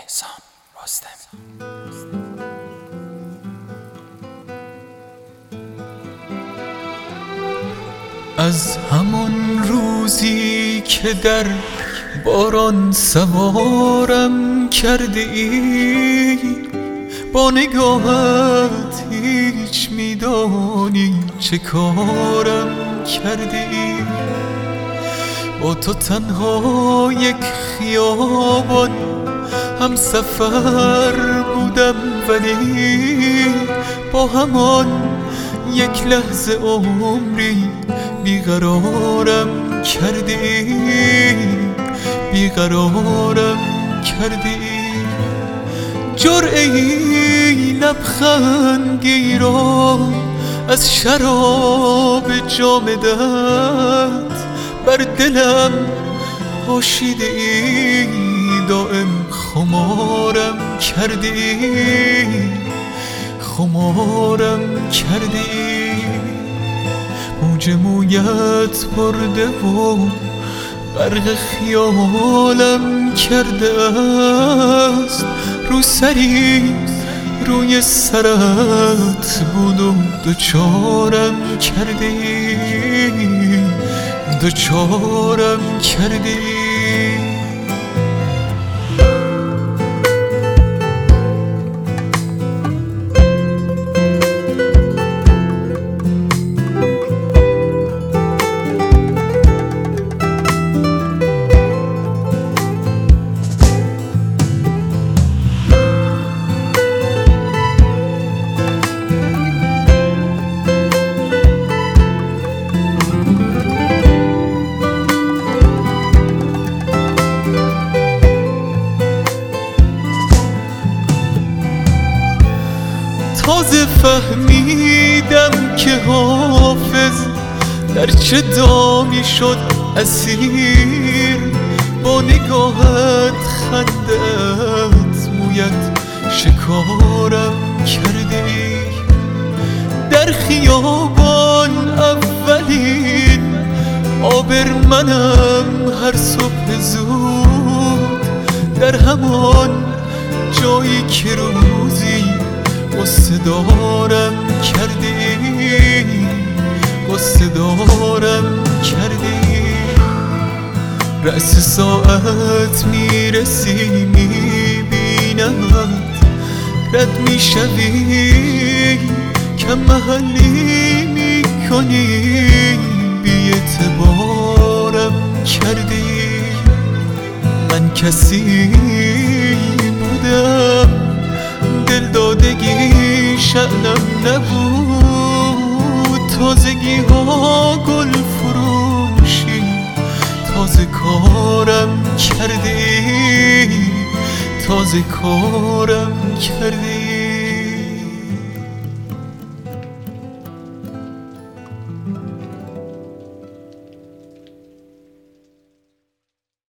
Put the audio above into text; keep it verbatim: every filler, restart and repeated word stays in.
احسان رستمی. از همان روزی که در باران سوارم کرده ای، با نگاهت هیچ میدانی چه کارم کرده ای. با تو تنها یک خیابان هم سفر بودم، ولی با همان یک لحظه عمری بیقرارم کرده ای، بیقرارم کرده ای. جرعه ای لبخندی را از شراب جام دست بر دلم پاشیده ای، دائم خمارم کرده ای، خمارم کرده ای. موج مویت برده و غرق خیالم کرده است. رو سری روی سرت بود و دوچارم کرده ای، دوچارم کرده ای. تازه فهمیدم که حافظ در چه دامی شد اسیر. با نگاهت خندت مویت شکارم کرده ای. در خیابان اولین آبرمنم هر صبح زود، در همان جایی که روزی قصه دارم کرده ای، قصه دارم کرده ای. رأس ساعت میرسی میبینمت رد میشوی، کم محلی میکنی، بی اعتبارم کرده ای. من کسی بودم دل دادگی شأنم نبود، تازگی ها گل فروشی تازه کارم کرده ای، تازه کارم کرده ای.